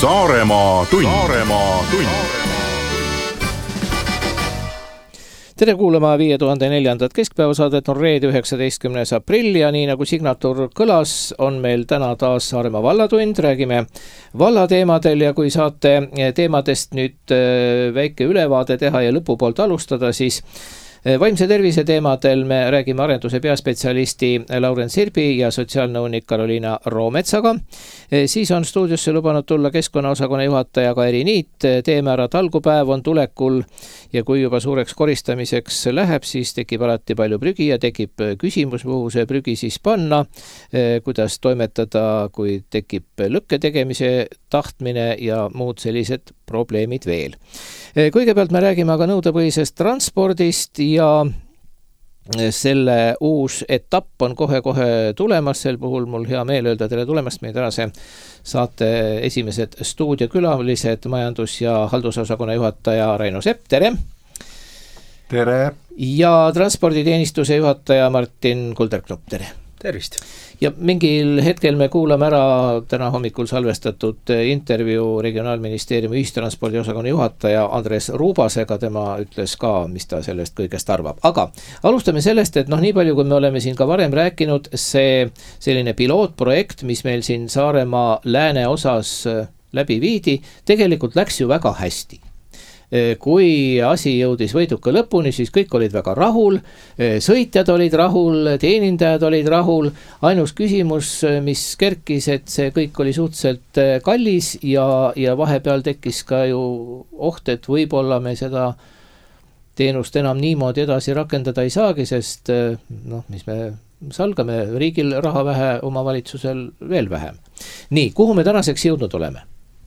Saaremaa tund. Tere kuulama 5004. keskpäevasaadet, on reede 19. aprill ja nii nagu signatuur kõlas, on meil täna taas Saaremaa vallatund. Räägime vallateemadel ja kui saate teemadest nüüd väike ülevaade teha ja lõpupoolt alustada, siis vaimse tervise teemadel me räägime arenduse peaspetsialisti Lauren Sirbi ja sotsiaalnõunik Karoliina Roometsaga. Siis on stuudiosse lubanud tulla keskkonnaosakonna juhataja Kairi Niit. Teemäärad algupäev on tulekul ja kui juba suureks koristamiseks läheb, siis tekib alati palju prügi ja tekib küsimus, kuhu see prügi siis panna, kuidas toimetada, kui tekib lõkke tegemise tahtmine ja muud sellised probleemid veel. Kõigepealt me räägime aga nõudepõhisest transpordist ja selle uus etapp on kohe-kohe tulemas. Sel puhul mul hea meel öelda tere tulemast meie tänase saate esimesed stuudiokülalised, majandus- ja haldusosakonna juhataja Raino Sepp, tere! Tere! Ja transporditeenistuse juhataja Martin Kulderknopp, tere! Tervist! Ja mingil hetkel me kuulame ära täna hommikul salvestatud intervjuu Regionaalministeeriumi ühistranspordiosakonna juhataja Andres Ruubasega. Tema ütles ka, mis ta sellest kõigest arvab. Aga alustame sellest, et nii palju, kui me oleme siin ka varem rääkinud, see selline pilootprojekt, mis meil siin Saaremaa lääne osas läbi viidi, tegelikult läks ju väga hästi. Kui asi jõudis võiduka lõpuni, siis kõik olid väga rahul, sõitjad olid rahul, teenindajad olid rahul. Ainus küsimus, mis kerkis, et see kõik oli suhteliselt kallis ja vahepeal tekkis ka ju oht, et võib-olla me seda teenust enam niimoodi edasi rakendada ei saagi, sest mis me salgame, riigil raha vähe, omavalitsusel veel vähem. Nii, kuhu me tänaseks jõudnud oleme?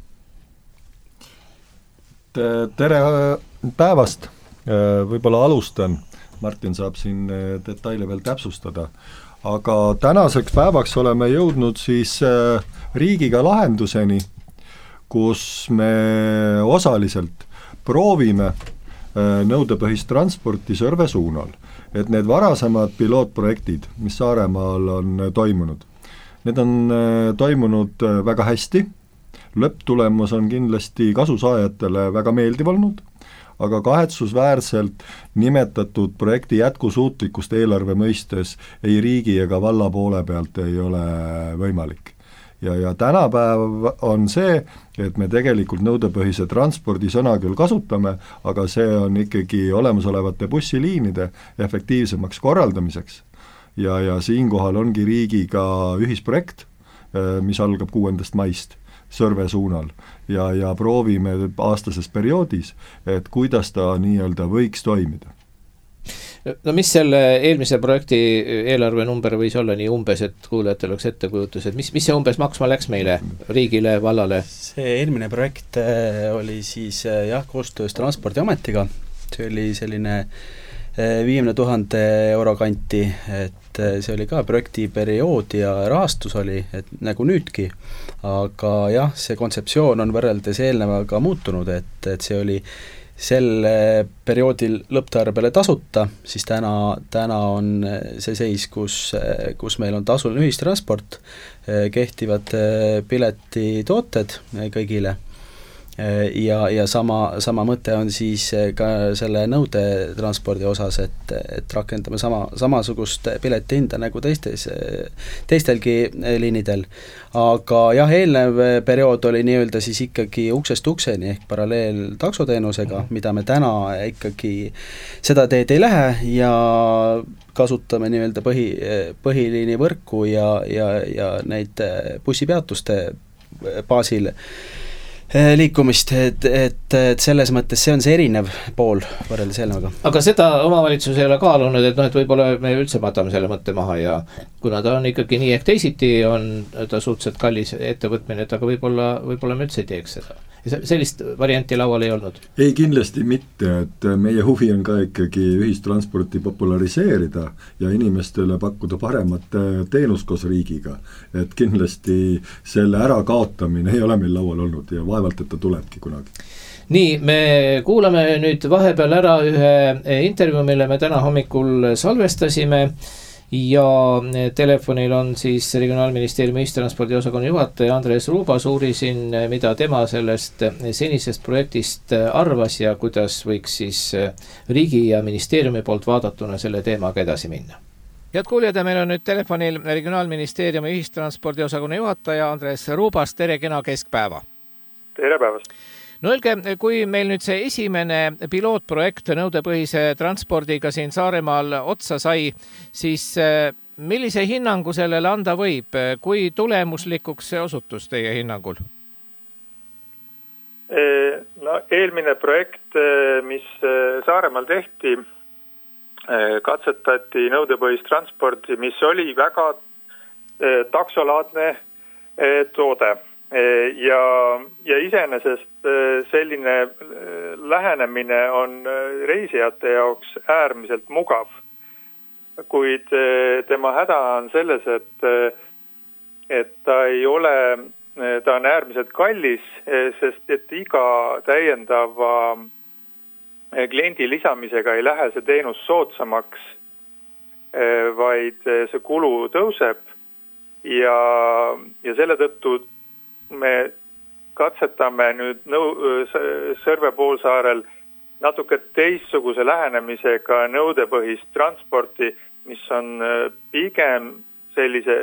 Tere päevast, võib-olla alustan, Martin saab siin detaile veel täpsustada, aga tänaseks päevaks oleme jõudnud siis riigiga lahenduseni, kus me osaliselt proovime nõudepõhist transporti Sõrve suunal, et need varasemad pilootprojektid, mis Saaremaal on toimunud, need on toimunud väga hästi. Lõpptulemus on kindlasti kasusaajatele väga meeldiv olnud, aga kahetsusväärselt nimetatud projekti jätkusuutlikkust eelarve mõistes ei riigi ega valla poole pealt ei ole võimalik. Ja tänapäev on see, et me tegelikult nõudepõhise transpordi sõna küll kasutame, aga see on ikkagi olemasolevate bussiliinide efektiivsemaks korraldamiseks. Ja siinkohal ongi riigiga ühisprojekt, mis algab 6. maist. Sõrve suunal ja proovime aastases perioodis, et kuidas ta nii-öelda võiks toimida. No mis selle eelmise projekti eelarve number võis olla nii umbes, et kuulajatel oleks ettekujutus, et mis see umbes maksma läks meile, riigile, vallale? See eelmine projekt oli siis koostöös Transpordiametiga, see oli selline 50 000 euro kanti, et see oli ka projektiperiood ja rahastus oli, et nagu nüüdki, aga see kontseptsioon on võrreldes eelnevaga muutunud, et see oli sel perioodil lõpptarbele tasuta, siis täna on see seis, kus meil on tasuline ühistransport, kehtivad piletitooted kõigile. Ja sama mõte on siis ka selle nõudetranspordi osas, et rakendame samasugust piletihinda nagu teistelgi liinidel. Aga eelnev periood oli nii-öelda siis ikkagi uksest ukseni ehk paralleel taksoteenusega, mida me täna ikkagi seda teed ei lähe ja kasutame nii-öelda põhiliini võrku ja neid bussipeatuste baasil liikumist, et selles mõttes see on see erinev pool võrreldes eelnevaga. Aga seda omavalitsus ei ole kaalunud, et võib-olla me üldse matame selle mõtte maha ja kuna ta on ikkagi nii ehk teisiti, on ta suhteliselt kallis ettevõtmine, et aga võib-olla me üldse ei teeks seda. Sellist varianti laual ei olnud? Ei, kindlasti mitte, et meie huvi on ka ikkagi ühistransporti populariseerida ja inimestele pakkuda paremat teenust koos riigiga, et kindlasti selle ärakaotamine ei ole meil laual olnud ja vaevalt, et ta tulebki kunagi. Nii, me kuulame nüüd vahepeal ära ühe intervjuu, mille me täna hommikul salvestasime ja telefonil on siis Regionaalministeeriumi ühistranspordi osakonna juhataja Andres Ruubas. Uurisin, mida tema sellest senisest projektist arvas ja kuidas võiks siis riigi ja ministeeriumi poolt vaadatuna selle teemaga edasi minna. Head kuuljad, meil on nüüd telefonil Regionaalministeeriumi ühistranspordi osakonna juhataja Andres Ruubas. Tere, kena keskpäeva! Tere päevast! No öelge, kui meil nüüd see esimene pilootprojekt nõudepõhise transpordiga siin Saaremaal otsa sai, siis millise hinnangu sellele anda võib? Kui tulemuslikuks see osutus teie hinnangul? No, eelmine projekt, mis Saaremaal tehti, katsetati nõudepõhist transporti, mis oli väga taksolaadne toode. Ja iseenesest selline lähenemine on reisijate jaoks äärmiselt mugav, kuid tema häda on selles, et ta on äärmiselt kallis, sest et iga täiendava kliendi lisamisega ei lähe see teenus soodsamaks, vaid see kulu tõuseb ja selle tõttu me katsetame nüüd Sõrve poolsaarel natuke teistsuguse lähenemisega nõudepõhist transporti, mis on pigem sellise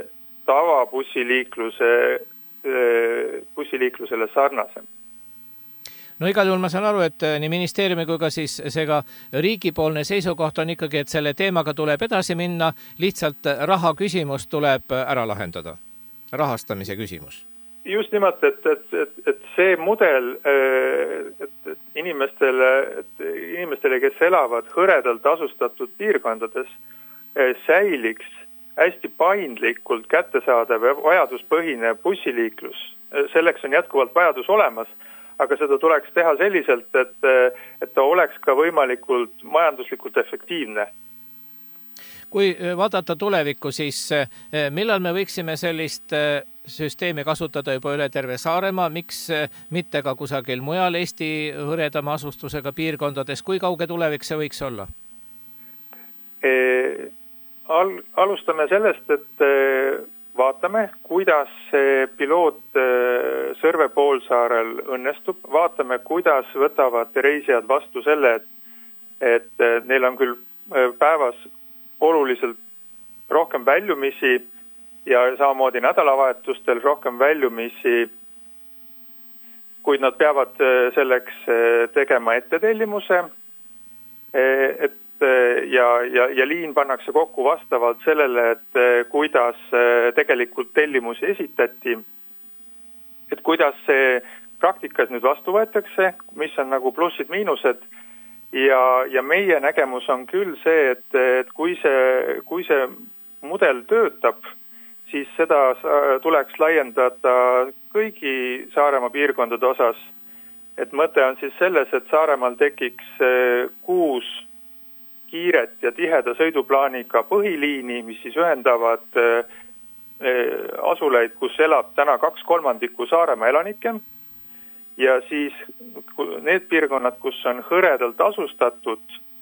tavabussiliiklusele sarnasem. No igal juhul ma saan aru, et nii ministeeriumi kui ka siis seega riigipoolne seisukoht on ikkagi, et selle teemaga tuleb edasi minna, lihtsalt raha küsimus tuleb ära lahendada, rahastamise küsimus. Just nimelt, et see mudel, et inimestele, kes elavad hõredalt asustatud piirkondades, säiliks hästi paindlikult kättesaadav ja vajaduspõhine bussiliiklus. Selleks on jätkuvalt vajadus olemas, aga seda tuleks teha selliselt, et ta oleks ka võimalikult majanduslikult efektiivne. Kui vaadata tulevikku, siis millal me võiksime sellist süsteemi kasutada juba üle terve Saaremaa, miks mitte ka kusagil mujal Eesti hõredama asustusega piirkondades, kui kauge tulevik see võiks olla? Alustame sellest, et vaatame, kuidas see piloot Sõrve poolsaarel õnnestub, vaatame, kuidas võtavad reisijad vastu selle, et neil on küll päevas oluliselt rohkem väljumisi ja samamoodi nädalavahetustel rohkem väljumisi, kuid nad peavad selleks tegema ettetellimuse, ja liin pannakse kokku vastavalt sellele, et kuidas tegelikult tellimusi esitati, et kuidas see praktikas nüüd vastu võetakse, mis on nagu plussid-miinused ja meie nägemus on küll see, et kui see mudel töötab, siis seda tuleks laiendada kõigi Saaremaa piirkondade osas. Et mõte on siis selles, et Saaremaal tekiks 6 kiiret ja tiheda sõiduplaaniga põhiliini, mis siis ühendavad asuleid, kus elab täna 2/3 Saaremaa elanikke ja siis need piirkonnad, kus on hõredalt asustatud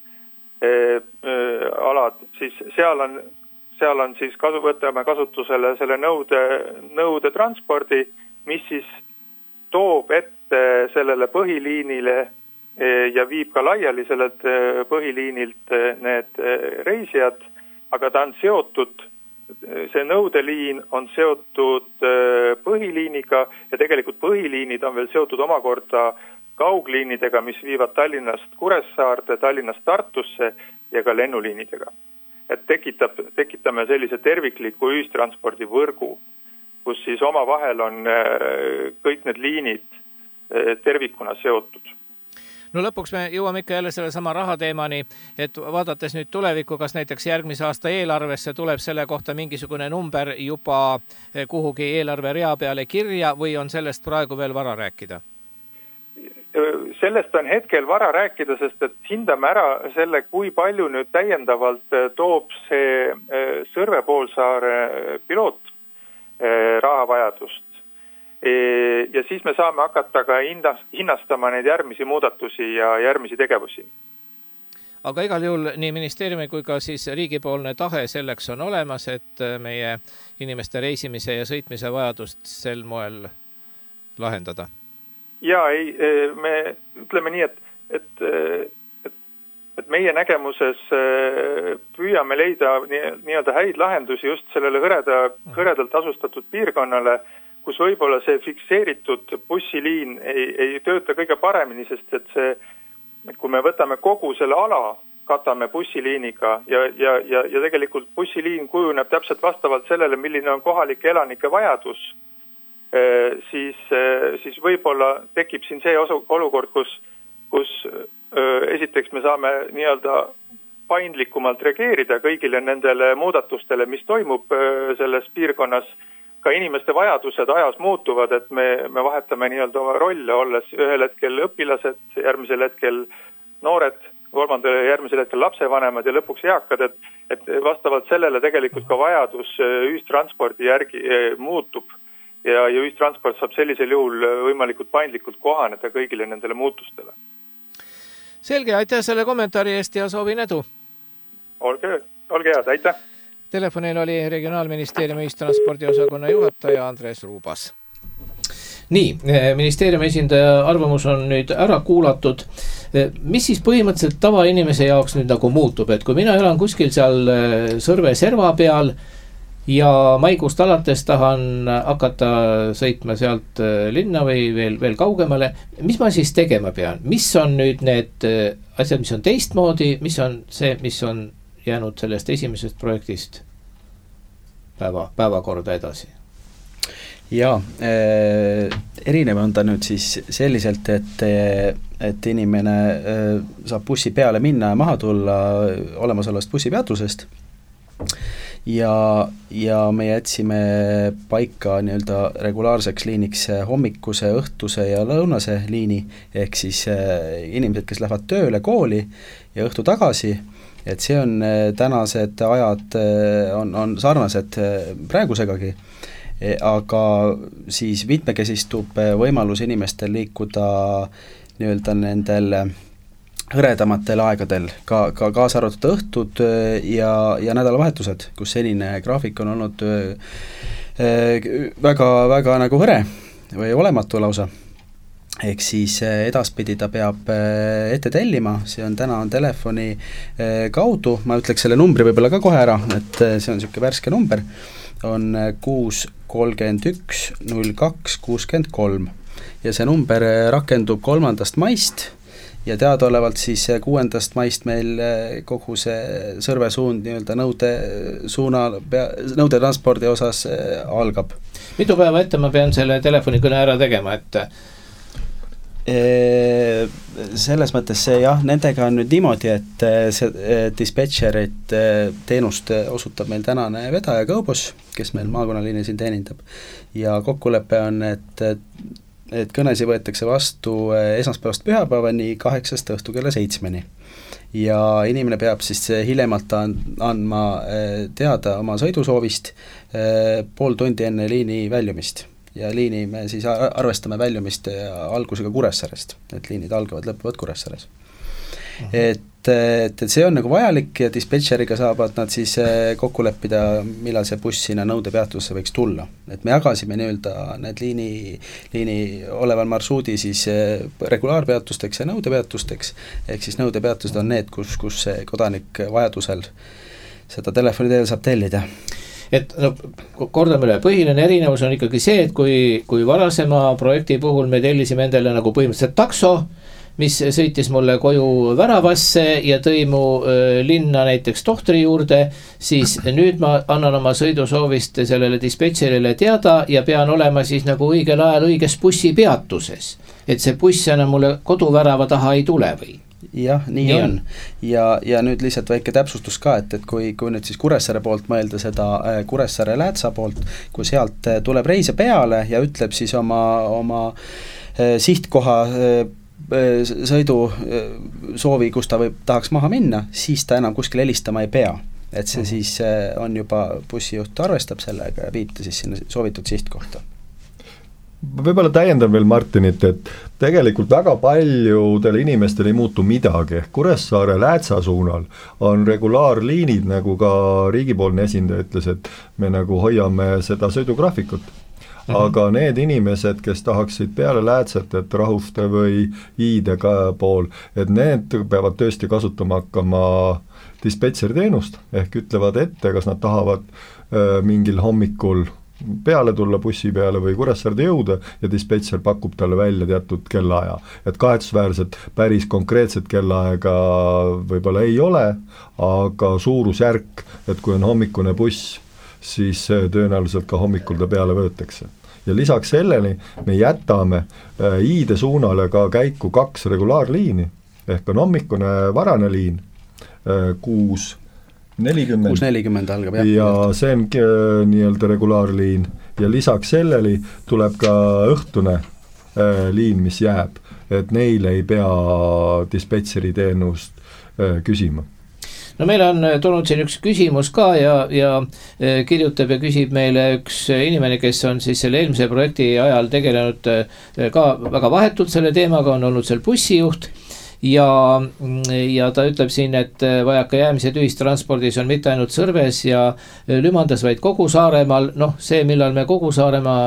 alad, siis seal on siis võtame kasutusele selle nõude transpordi, mis siis toob ette sellele põhiliinile ja viib ka laiali sellelt põhiliinilt need reisijad, aga ta on seotud, see nõudeliin on seotud põhiliiniga ja tegelikult põhiliinid on veel seotud omakorda kaugliinidega, mis viivad Tallinnast Kuressaarde, Tallinnast Tartusse ja ka lennuliinidega. Et tekitame sellise tervikliku ühistranspordivõrgu, kus siis omavahel on kõik need liinid tervikuna seotud. No lõpuks me jõuame ikka jälle selle sama rahateemani, et vaadates nüüd tulevikku, kas näiteks järgmise aasta eelarvesse tuleb selle kohta mingisugune number juba kuhugi eelarve rea peale kirja või on sellest praegu veel vara rääkida? Sellest on hetkel vara rääkida, sest et hindame ära selle, kui palju nüüd täiendavalt toob see Sõrve poolsaare piloot rahavajadust. Ja siis me saame hakata ka hinnastama neid järgmisi muudatusi ja järgmisi tegevusi. aga igal juhul nii ministeeriumi kui ka siis riigipoolne tahe selleks on olemas, et meie inimeste reisimise ja sõitmise vajadust sel moel lahendada. Ja me ütleme nii, et meie nägemuses püüame leida nii-öelda häid lahendusi just sellele hõredalt asustatud piirkonnale, kus võib-olla see fikseeritud bussiliin ei tööta kõige paremini, sest et kui me võtame kogu selle ala, katame bussiliiniga ja tegelikult bussiliin kujuneb täpselt vastavalt sellele, milline on kohalike elanike vajadus, siis võib-olla tekib siin see olukord, kus esiteks me saame nii-öelda paindlikumalt reageerida kõigile nendele muudatustele, mis toimub selles piirkonnas. Ka inimeste vajadused ajas muutuvad, et me vahetame nii-öelda oma rolle, olles ühel hetkel õpilased, järgmisel hetkel noored, järgmisel hetkel lapsevanemad ja lõpuks eakad, et vastavalt sellele tegelikult ka vajadus ühistranspordi järgi muutub ja ühistransport saab sellisel juhul võimalikult paindlikult kohaneda kõigile nendele muutustele. Selge, aitäh selle kommentaari eest ja soovin edu. Olge head, aitäh. Telefonil oli Regionaalministeeriumi ühistranspordiosakonna juhataja Andres Ruubas. Nii, ministeeriumi esindaja arvamus on nüüd ära kuulatud. Mis siis põhimõtteliselt tavainimese jaoks nüüd nagu muutub, et kui mina elan kuskil seal Sõrve serva peal ja maikuust alates tahan hakata sõitma sealt linna või veel kaugemale, mis ma siis tegema pean? Mis on nüüd need asjad, mis on teistmoodi, mis on see, mis on jäänud sellest esimesest projektist päevakorda edasi? Jaa, erinev on ta nüüd siis selliselt, et inimene saab bussi peale minna ja maha tulla olemasolevast bussipeatusest ja me jätsime paika nii-öelda regulaarseks liiniks hommikuse, õhtuse ja lõunase liini, ehk siis inimesed, kes lähevad tööle, kooli ja õhtu tagasi, et see on tänased ajad on sarnased praegusegagi, aga siis mitmekesistub võimalus inimestel liikuda nii-öelda nendel hõredamatel aegadel, kaasa arvatud õhtud ja nädalavahetused, kus senine graafik on olnud väga nagu hõre või olematu lausa. Ehk siis edaspidi ta peab ette tellima, see on täna telefoni kaudu, ma ütleks selle numbri võib-olla ka kohe ära, et see on niisugune värske number, on 631 02 63 ja see number rakendub 3. maist ja teadaolevalt siis 6. maist meil kogu see Sõrve suund nii-öelda nõudetranspordi osas algab. Mitu päeva ette ma pean selle telefonikõne ära tegema, et selles mõttes see jah, nendega on nüüd niimoodi, et see dispetšerit teenust osutab meil tänane vedaja Kõubus, kes meil maakonnaliini siin teenindab ja kokkulepe on, et kõnesi võetakse vastu esmaspäevast pühapäevani 8 õhtu kella 7 ja inimene peab siis hiljemalt andma teada oma sõidusoovist pool tundi enne liini väljumist. Ja liini me siis arvestame väljumist algusega Kuressaarest, et liinid lõpevad Kuressaares. Et see on nagu vajalik ja dispetšeriga saavad nad siis kokku leppida, millal see buss sinna nõudepeatusse võiks tulla. Et me jagasime nii-öelda need liini oleval marsruudi siis regulaarpeatusteks ja nõudepeatusteks, ehk siis nõudepeatused on need, kus see kodanik vajadusel seda telefoni teel saab tellida. Et kordame üle, põhiline erinevus on ikkagi see, et kui varasema projekti puhul me tellisime endale nagu põhimõtteliselt takso, mis sõitis mulle koju väravasse ja tõi mu linna näiteks tohtri juurde, siis nüüd ma annan oma sõidusoovist sellele dispetšerile teada ja pean olema siis nagu õigel ajal õiges bussipeatuses, et see buss enam mulle koduvärava taha ei tule või? Jah, nii on. Ja nüüd lihtsalt väike täpsustus ka, et kui nüüd siis Kuressaare poolt mõelda seda Kuressaare Läätsa poolt, kui sealt tuleb reise peale ja ütleb siis oma sihtkoha sõidu soovi, kus ta tahaks maha minna, siis ta enam kuskil helistama ei pea. Et see siis on juba bussijuht arvestab sellega ja viib ta siis sinna soovitud sihtkohta. võib-olla täiendan veel Martinit, et tegelikult väga paljudel inimestel ei muutu midagi, ehk Kuressaare Läätsa suunal on regulaarliinid, nagu ka riigipoolne esindaja ütles, et me nagu hoiame seda sõidugraafikut. Aga need inimesed, kes tahaksid peale Läätsat, et Rahuste või Iide pool, et need peavad tõesti kasutama hakkama dispetseri teenust, ehk ütlevad ette, kas nad tahavad mingil hommikul peale tulla bussi peale või Kuressaarde jõuda ja dispetser pakub talle välja teatud kellaaja. Et kahetsusväärselt päris konkreetset kellaaega võib-olla ei ole, aga suurusjärk, et kui on hommikune buss, siis tõenäoliselt ka hommikul ta peale võetakse. Ja lisaks selleni me jätame Iide suunale ka käiku 2 regulaarliini, ehk on hommikune varane liin, 6:40 algab, ja see on nii-öelda regulaarliin ja lisaks selleli tuleb ka õhtune liin, mis jääb, et neile ei pea dispetseri teenust küsima. No meil on tulnud siin üks küsimus ka ja kirjutab ja küsib meile üks inimene, kes on siis selle eelmise projekti ajal tegelenud ka väga vahetult selle teemaga, on olnud seal bussijuht. Ja ta ütleb siin, et vajakajäämised ühistranspordis on mitte ainult Sõrves ja Lümandas, vaid kogu Saaremaal. Noh, see, millal me kogu Saaremaa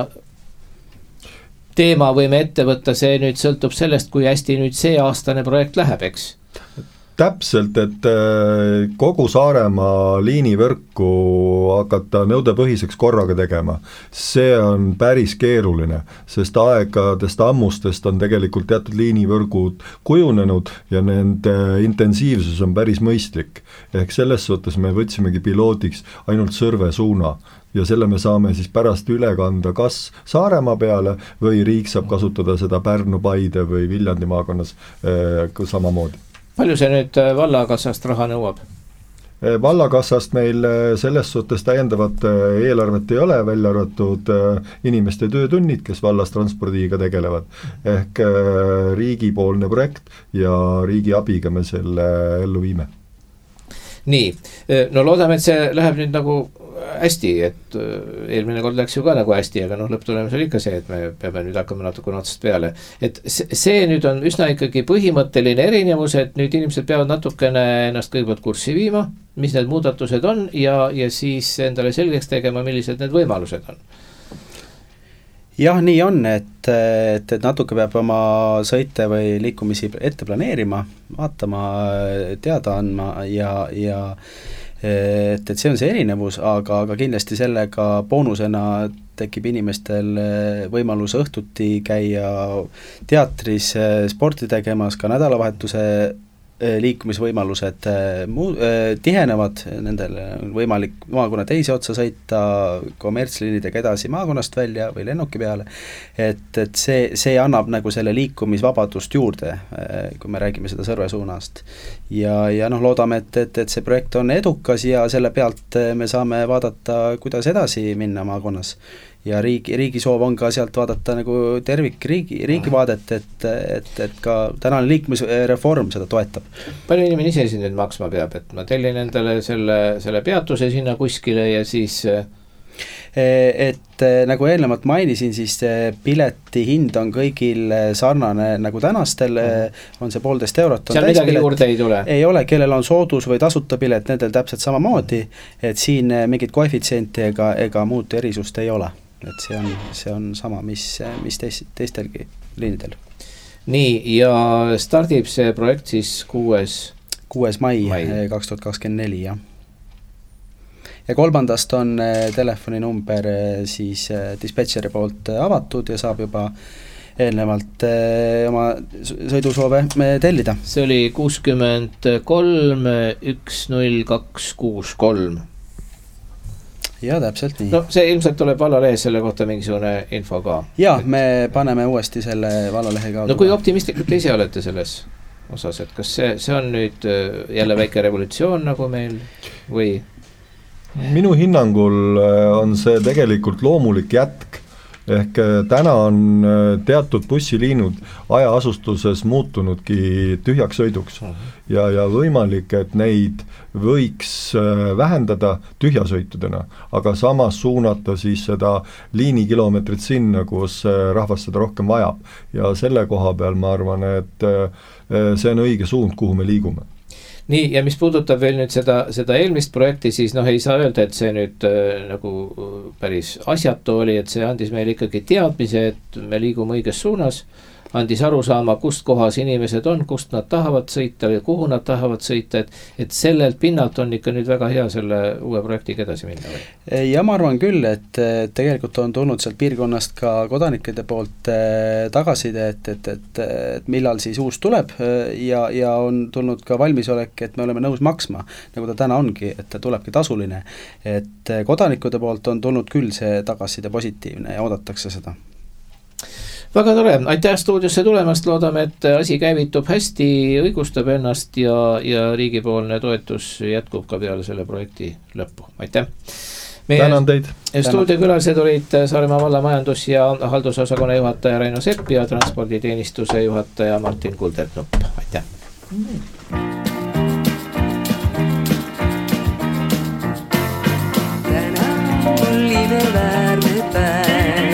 teema võime ette võtta, see nüüd sõltub sellest, kui hästi nüüd see aastane projekt läheb, eks? Täpselt, et kogu Saaremaa liinivõrku hakata nõudepõhiseks korraga tegema, see on päris keeruline, sest aegadest ammustest on tegelikult teatud liinivõrgud kujunenud ja nende intensiivsus on päris mõistlik. Ehk selles suhtes me võtsimegi piloodiks ainult Sõrve suuna ja selle me saame siis pärast üle kanda kas Saaremaa peale või riik saab kasutada seda Pärnu, Paide või Viljandi maakonnas samamoodi. Palju see nüüd vallakassast raha nõuab? Vallakassast meil selles suhtes täiendavat eelarvet ei ole, välja arvatud inimeste töötunnid, kes vallas transpordiga tegelevad. Ehk riigipoolne projekt ja riigi abiga me selle ellu viime. Nii, no loodame, et see läheb nüüd nagu hästi, et eelmine kord läks ju ka nagu hästi, aga lõpptulemus oli ikka see, et me peame nüüd hakkama natukene otsast peale. Et see nüüd on üsna ikkagi põhimõtteline erinevus, et nüüd inimesed peavad natukene ennast kõigepealt kurssi viima, mis need muudatused on ja siis endale selgeks tegema, millised need võimalused on. Jah, nii on, et natuke peab oma sõite või liikumisi ette planeerima, vaatama, teada andma ja et see on see erinevus, aga kindlasti sellega boonusena tekib inimestel võimalus õhtuti käia teatris sporti tegemas, ka nädalavahetuse liikumisvõimalused tihenevad, nendel on võimalik maakonna teise otsa sõita kommertsliinidega edasi maakonnast välja või lennuki peale, et see annab nagu selle liikumisvabadust juurde, kui me räägime seda Sõrve suunast. Ja loodame, et see projekt on edukas ja selle pealt me saame vaadata, kuidas edasi minna maakonnas. Ja riigi soov on ka sealt vaadata nagu tervik riigi vaadet, et ka tänane liikumisreform seda toetab. Palju inimene ise siin nüüd maksma peab, et ma tellin endale selle peatuse sinna kuskile ja siis et nagu eelnevalt mainisin, siis pileti hind on kõigil sarnane nagu tänastel, on see 1,5 eurot. Seal midagi juurde ei tule? Ei ole, kellel on soodus või tasuta pilet, nendel täpselt samamoodi, et siin mingit koefitsienti ega muud erisust ei ole. Et see on sama, mis teistelgi liinidel. Nii, ja stardib see projekt siis 6. mai 2024, jah. Ja 3. on telefoninumber siis dispetšeri poolt avatud ja saab juba eelnevalt oma sõidusoove tellida. See oli 63 10263. Ja täpselt nii. No see ilmselt tuleb vallalehes selle kohta mingisugune info ka. Ja, me paneme uuesti selle vallalehe kaudu. No kui optimistlikud ise olete selles osas, et kas see on nüüd jälle väike revolutsioon nagu meil või? Minu hinnangul on see tegelikult loomulik jätk ehk täna on teatud bussiliinud hajaasustuses muutunudki tühjaks sõiduks ja võimalik, et neid võiks vähendada tühjasõitudena, aga samas suunata siis seda liinikilomeetrit sinna, kus rahvas seda rohkem vajab. Ja selle koha peal ma arvan, et see on õige suund, kuhu me liigume. Nii, ja mis puudutab veel nüüd seda eelmist projekti, siis ei saa öelda, et see nüüd nagu päris asjatu oli, et see andis meile ikkagi teadmise, et me liigume õiges suunas, andis aru saama, kust kohas inimesed on, kust nad tahavad sõita või kuhu nad tahavad sõita, et sellelt pinnalt on ikka nüüd väga hea selle uue projektiga edasi minna või? Ja ma arvan küll, et tegelikult on tulnud sealt piirkonnast ka kodanikede poolt tagaside, et millal siis uus tuleb ja on tulnud ka valmisolek, et me oleme nõus maksma, nagu ta täna ongi, et ta tulebki tasuline. Et kodanikude poolt on tulnud küll see tagasiside positiivne ja oodatakse seda. Väga tore, aitäh stuudiosse tulemast, loodame, et asi käivitub hästi, õigustab ennast ja riigipoolne toetus jätkub ka peale selle projekti lõppu. Aitäh! Tänan teid! Stuudiokülalised olid Saaremaa valla majandus- ja haldusosakonna juhataja Raino Sepp ja transporditeenistuse juhataja Martin Kuldernupp. Aitäh! Täna oli veel väärne päev.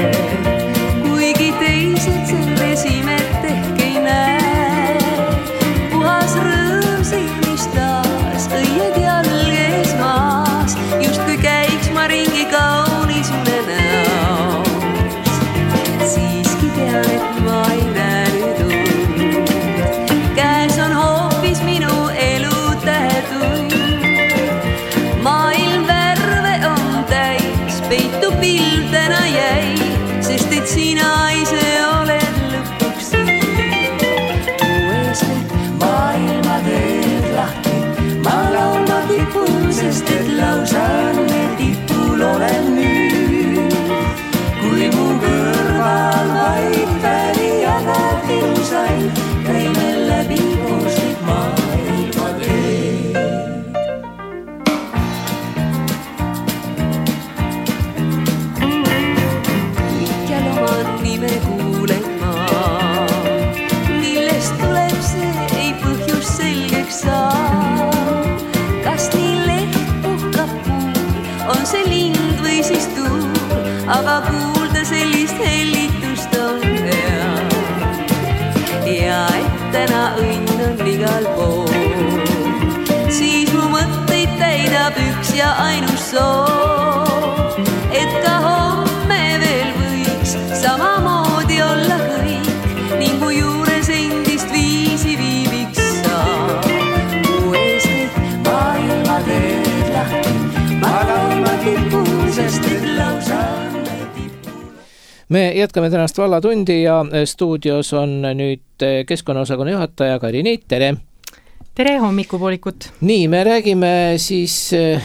Aga kuulda sellist hellitust on hea ja et täna õnn on igal pool, siis mu mõtteid täidab üks ja ainus soov, et ka homme veel võiks samamoodi olla kõik ning mu juures endist viisi viibiks saab. Mu ees kõik maailma teed lahti, magama tipul, sest et lausa me jätkame tänast vallatundi ja stuudios on nüüd keskkonnaosakonna juhataja Kari Niit, tere! Tere hommikupoolikut! Nii, me räägime siis,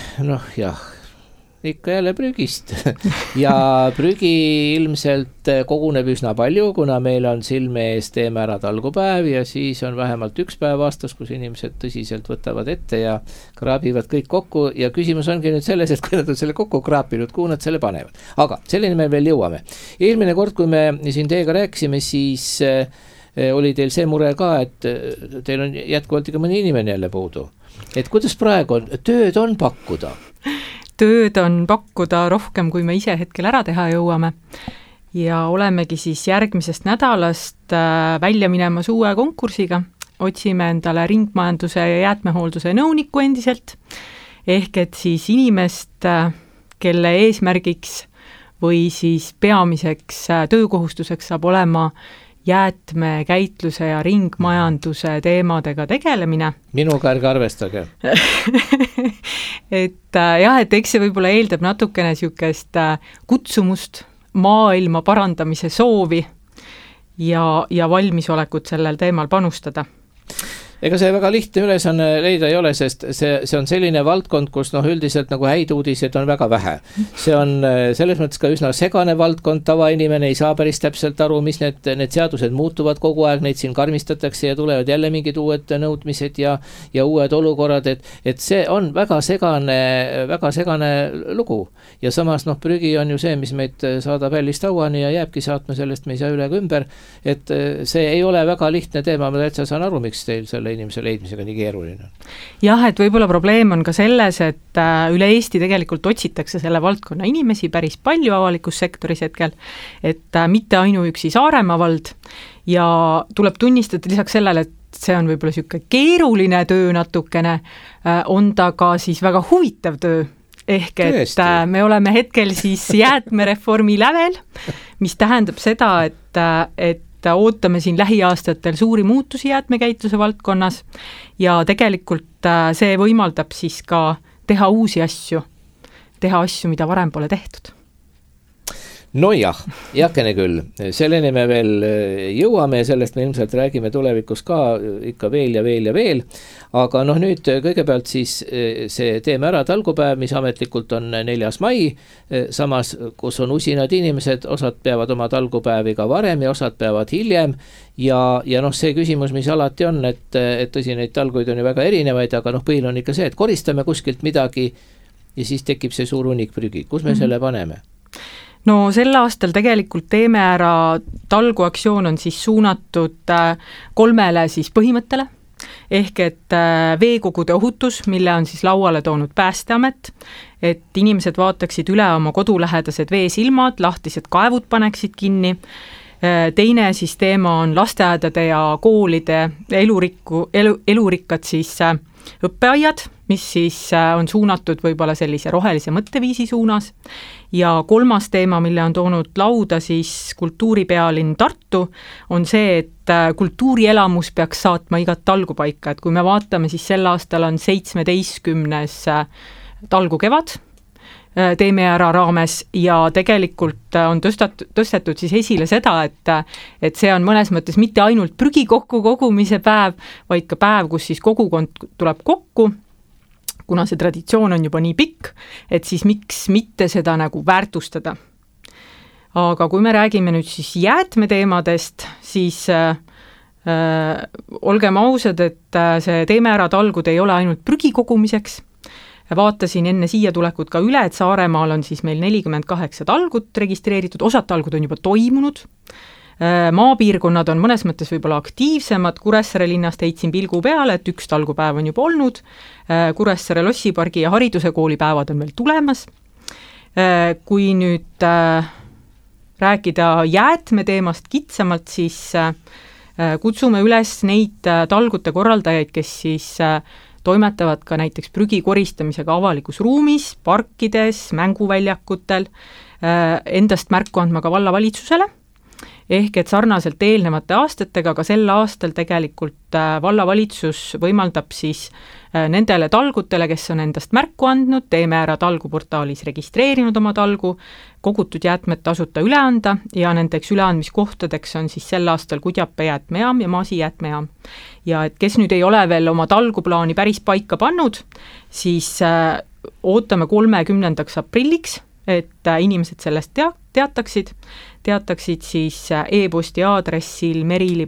ikka jälle prügist ja prügi ilmselt koguneb üsna palju, kuna meil on silme ees teeme ära talgupäev ja siis on vähemalt üks päev aastas, kus inimesed tõsiselt võtavad ette ja kraabivad kõik kokku ja küsimus ongi nüüd selles, et kui nad on selle kokku kraapinud, kuhu nad selle panevad. Aga selleni me veel jõuame. Eelmine kord, kui me siin teiega rääkisime, siis oli teil see mure ka, et teil on jätkuvalt ikka mõni inimene jälle puudu. Et kuidas praegu on? Tööd on pakkuda? Tööd on pakkuda rohkem, kui me ise hetkel ära teha jõuame. Ja olemegi siis järgmisest nädalast välja minemas uue konkursiga. Otsime endale ringmajanduse ja jäätmehoolduse nõuniku endiselt. Ehk et siis inimest, kelle eesmärgiks või siis peamiseks töökohustuseks saab olema jäätmekäitluse ja ringmajanduse teemadega tegelemine. Minuga ärge arvestage. et eks see võib-olla eeldab natukene niisugust kutsumust, maailma parandamise soovi ja valmisolekut sellel teemal panustada. ega see väga lihtne ülesanne leida ei ole, sest see on selline valdkond, kus üldiselt nagu häid uudiseid on väga vähe. See on selles mõttes ka üsna segane valdkond, tavainimene ei saa päris täpselt aru, mis need seadused muutuvad kogu aeg, neid siin karmistatakse ja tulevad jälle mingid uued nõudmised ja uued olukorrad, et see on väga segane lugu. Ja samas prügi on ju see, mis meid saadab hällist hauani ja jääbki saatma, sellest me ei saa üle ega ümber, et see ei ole väga lihtne teema, ma täitsa saan aru, miks teil selle inimese leidmisega nii keeruline. Jah, et võib-olla probleem on ka selles, et üle Eesti tegelikult otsitakse selle valdkonna inimesi päris palju avalikus sektoris hetkel, et mitte ainuüksi Saaremaa vald ja tuleb tunnistada lisaks sellele, et see on võib-olla siuke keeruline töö natukene, on ta ka siis väga huvitav töö. Ehk et me oleme hetkel siis jäätmereformi lävel, mis tähendab seda, et ootame siin lähiaastatel suuri muutusi jäätmekäitluse valdkonnas ja tegelikult see võimaldab siis ka teha uusi asju, mida varem pole tehtud. Nojah, jakene küll, selleni me veel jõuame ja sellest me ilmselt räägime tulevikus ka ikka veel ja veel, aga nüüd kõigepealt siis see Teeme ära talgupäev, mis ametlikult on 4. mai, samas kus on usinad inimesed, osad peavad oma talgupäevi ka varem ja osad peavad hiljem ja see küsimus, mis alati on, et tõsi, neid talguid on ju väga erinevaid, aga põhiline on ikka see, et koristame kuskilt midagi ja siis tekib see suur hunnik prügi, kus me selle paneme? No sel aastal tegelikult Teeme ära talguaktsioon on siis suunatud 3 siis põhimõttele, ehk et veekogude ohutus, mille on siis lauale toonud Päästeamet, et inimesed vaataksid üle oma kodulähedased veesilmad, lahtised kaevud paneksid kinni. Teine siis teema on lasteaedade ja koolide elurikkad siis õppeaiad, mis siis on suunatud võib-olla sellise rohelise mõtteviisi suunas. Ja 3. teema, mille on toonud lauda siis kultuuripealinn Tartu, on see, et kultuurielamus peaks saatma igat talgupaika, et kui me vaatame, siis sel aastal on 17. talgukevad Teeme ära raames ja tegelikult on tõstetud siis esile seda, et see on mõnes mõttes mitte ainult prügi kokku kogumise päev, vaid ka päev, kus siis kogukond tuleb kokku, kuna see traditsioon on juba nii pikk, et siis miks mitte seda nagu väärtustada. Aga kui me räägime nüüd siis jäätmeteemadest, siis olgem ausad, et see Teeme ära talgud ei ole ainult prügi kogumiseks. Vaatasin enne siia tulekut ka üle, et Saaremaal on siis meil 48 talgut registreeritud, osad talgud on juba toimunud. Maapiirkonnad on mõnes mõttes võib-olla aktiivsemad, Kuressaare linnast heitsin pilgu peale, et 1 talgupäev on juba olnud, Kuressaare Lossipargi ja hariduse koolipäevad on veel tulemas. Kui nüüd rääkida jäätmeteemast kitsamalt, siis kutsume üles neid talgute korraldajaid, kes siis toimetavad ka näiteks prügi koristamisega avalikus ruumis, parkides, mänguväljakutel, endast märku andma ka vallavalitsusele, ehk et sarnaselt eelnevate aastatega, ka sel aastal tegelikult vallavalitsus võimaldab siis nendele talgutele, kes on endast märku andnud, Teeme ära talguportaalis registreerinud oma talgu, kogutud jäätmed tasuta üle anda ja nendeks üleandmiskohtadeks on siis sel aastal Kudjape jäätmejaam ja Maasi jäätmejaam. Ja et kes nüüd ei ole veel oma talguplaani päris paika pannud, siis ootame 30. aprilliks, et inimesed sellest teataksid siis e-posti aadressil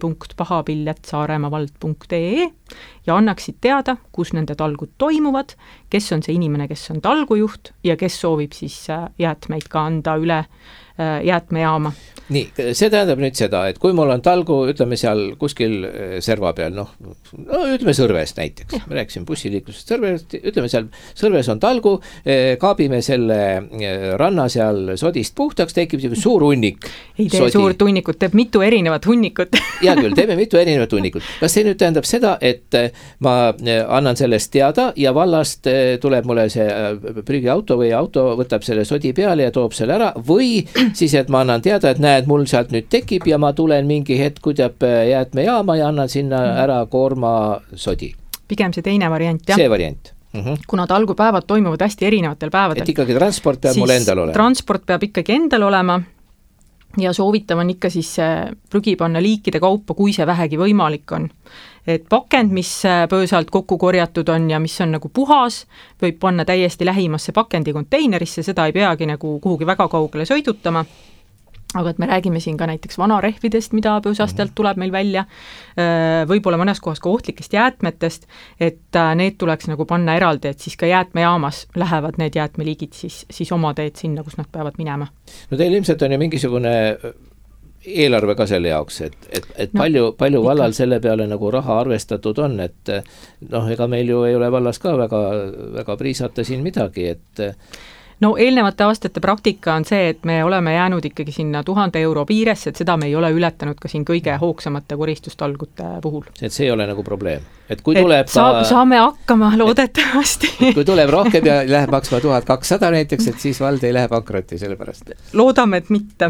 merili.pahapill@saaremavald.ee ja annaksid teada, kus nende talgud toimuvad, kes on see inimene, kes on talgujuht ja kes soovib siis jäätmeid ka anda üle jäätmejaama. Nii, see tähendab nüüd seda, et kui mul on talgu, ütleme seal kuskil serva peal, ütleme Sõrves näiteks, me rääkisime bussiliiklusest Sõrvest, ütleme seal Sõrves on talgu, kaabime selle ranna seal sodist puhtaks, tekib suur hunnik. Ei tee suurt hunnikut, teeb mitu erinevat hunnikut. Hea küll, teeme mitu erinevat hunnikut. Kas see nüüd tähendab seda, et ma annan sellest teada ja vallast tuleb mulle see prügiauto või auto võtab selle sodi peale ja toob selle ära või siis, et ma annan teada, et näed, mul sealt nüüd tekib ja ma tulen mingi hetk Kudjape jäätmejaama ja annan sinna ära koorma sodi. Pigem see teine variant, jah. See variant. Kuna talgupäevad toimuvad hästi erinevatel päevadel. Et ikkagi transport peab mul endal olema. Transport peab ikkagi endal olema ja soovitav on ikka siis prügi panna liikide kaupa, kui see vähegi võimalik on. Et pakend, mis pöösalt kokku korjatud on ja mis on nagu puhas, võib panna täiesti lähimasse pakendi konteinerisse, seda ei peagi nagu kuhugi väga kaugele sõidutama. Aga et me räägime siin ka näiteks vanarehvidest, mida pöösastelt tuleb meil välja, võib-olla mõnes kohas ka ohtlikest jäätmetest, et need tuleks nagu panna eraldi, et siis ka jäätmejaamas lähevad need jäätmeliigid siis oma teed sinna, kus nad peavad minema. No teil ilmselt on ju mingisugune eelarve ka selle jaoks, et palju vallal selle peale nagu raha arvestatud on, et ega meil ju ei ole vallas ka väga priisata siin midagi, et no eelnevate aastate praktika on see, et me oleme jäänud ikkagi sinna 1000 euro piiresse, et seda me ei ole ületanud ka siin kõige hoogsamate koristustalgute puhul. Et see ei ole nagu probleem. Et kui tuleb saame hakkama loodetavasti. Kui tuleb rohkem ja läheb maksma 1200 näiteks, et siis vald ei lähe pankrotti selle pärast. Loodame, et mitte.